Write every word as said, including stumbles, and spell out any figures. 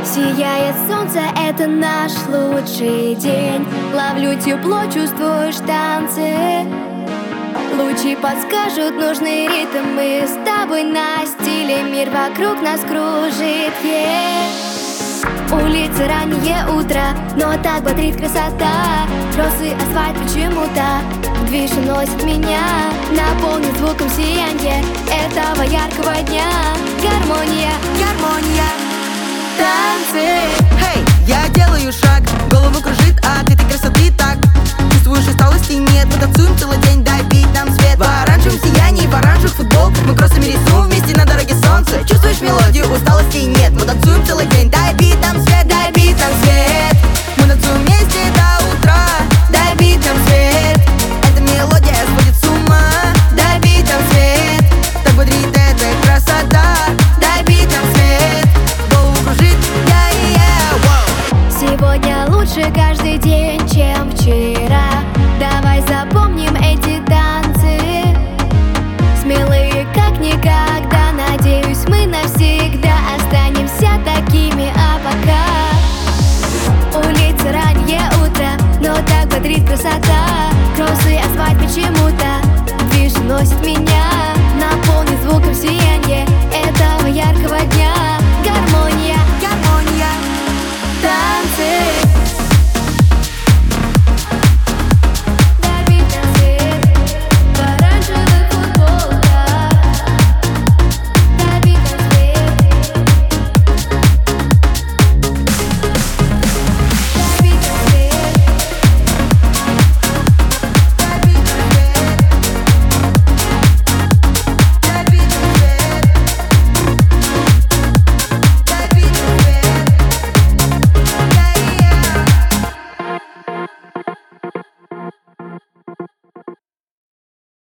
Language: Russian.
Сияет солнце, это наш лучший день. Ловлю тепло, чувствуешь танцы. Лучи подскажут нужный ритм. Мы с тобой на стиле, мир вокруг нас кружит, yeah. Улица, раннее утро, но так бодрит красота. Росы, асфальт почему-то в движ уносит меня. Наполнит звуком сиянье этого яркого дня. Гармония, гармония, танцы. Hey, я делаю шаг, голову кружит от этой красоты так. Чувствуешь, усталости нет, мы танцуем целый день, дай бить нам свет. В оранжевом сиянии, в оранжевых футболках мы кроссами рисуем вместе на дороге солнце. Чувствуешь мелодию, усталости нет, мы танцуем целый день, дай бить нам свет, дай бить нам свет. Мы танцуем вместе до утра, дай бить нам свет. Эта мелодия сводит с ума, дай бить нам свет. Так бодрит эта красота, дай бить нам свет. Голову кружит, yeah, yeah, wow. Сегодня лучше каждый день, чем вчера.